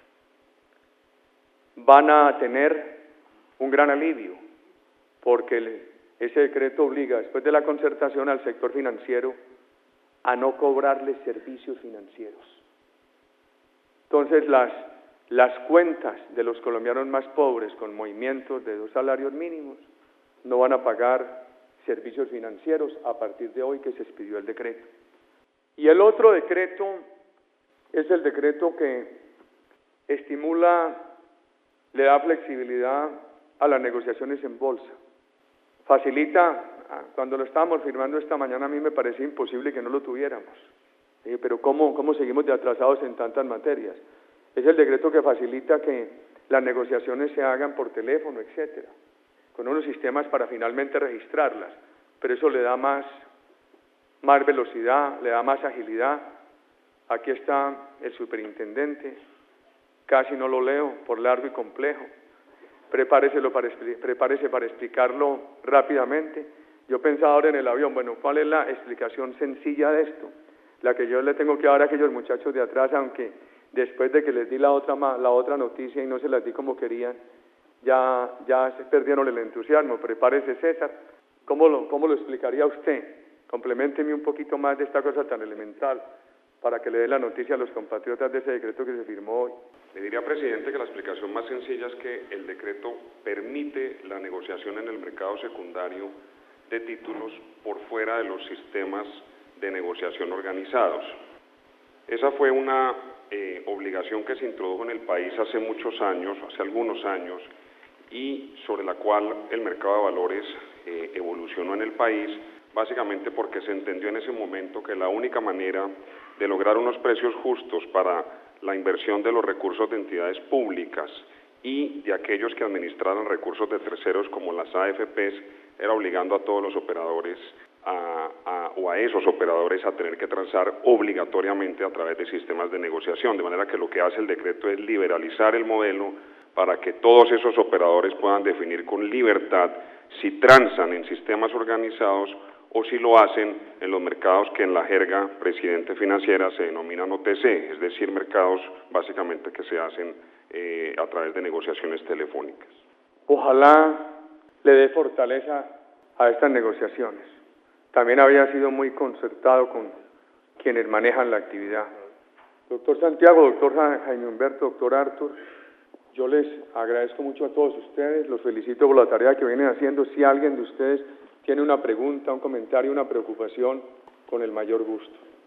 van a tener un gran alivio, porque el, ese decreto obliga, después de la concertación, al sector financiero a no cobrarles servicios financieros. Entonces, las, las cuentas de los colombianos más pobres con movimientos de dos salarios mínimos no van a pagar servicios financieros a partir de hoy que se expidió el decreto. Y el otro decreto es el decreto que estimula, le da flexibilidad a las negociaciones en bolsa. Facilita, cuando lo estábamos firmando esta mañana a mí me parecía imposible que no lo tuviéramos. Eh, pero ¿cómo, ¿cómo seguimos de atrasados en tantas materias? Es el decreto que facilita que las negociaciones se hagan por teléfono, etcétera, con unos sistemas para finalmente registrarlas, pero eso le da más, más velocidad, le da más agilidad. Aquí está el superintendente, casi no lo leo por largo y complejo. Prepárese para, prepárese para explicarlo rápidamente. Yo pensaba ahora en el avión, bueno, ¿cuál es la explicación sencilla de esto? La que yo le tengo que dar a aquellos muchachos de atrás, aunque después de que les di la otra, la otra noticia y no se las di como querían, ya, ya se perdieron el entusiasmo. Prepárese, César. ¿Cómo lo, cómo lo explicaría usted? Compleménteme un poquito más de esta cosa tan elemental, para que le dé la noticia a los compatriotas de ese decreto que se firmó hoy. Le diría, presidente, que la explicación más sencilla es que el decreto permite la negociación en el mercado secundario de títulos por fuera de los sistemas de negociación organizados. Esa fue una eh, obligación que se introdujo en el país hace muchos años, hace algunos años, y sobre la cual el mercado de valores eh, evolucionó en el país, básicamente porque se entendió en ese momento que la única manera de lograr unos precios justos para la inversión de los recursos de entidades públicas y de aquellos que administraran recursos de terceros como las A F Pes era obligando a todos los operadores a, a, o a esos operadores a tener que transar obligatoriamente a través de sistemas de negociación, de manera que lo que hace el decreto es liberalizar el modelo para que todos esos operadores puedan definir con libertad si transan en sistemas organizados o si lo hacen en los mercados que en la jerga presidente financiera se denominan O T C, es decir, mercados básicamente que se hacen eh, a través de negociaciones telefónicas. Ojalá le dé fortaleza a estas negociaciones. También había sido muy concertado con quienes manejan la actividad. Doctor Santiago, doctor Jaime Humberto, doctor Arthur, yo les agradezco mucho a todos ustedes, los felicito por la tarea que vienen haciendo. Si alguien de ustedes tiene una pregunta, un comentario, una preocupación, con el mayor gusto.